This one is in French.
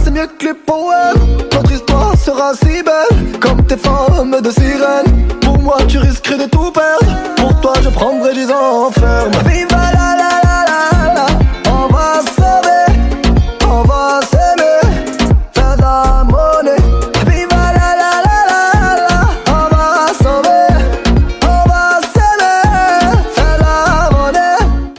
c'est mieux que les poèmes. Notre histoire sera si belle comme tes formes de sirène. Pour moi tu risquerais de tout perdre. Pour toi je prendrai 10 ans en ferme. Viva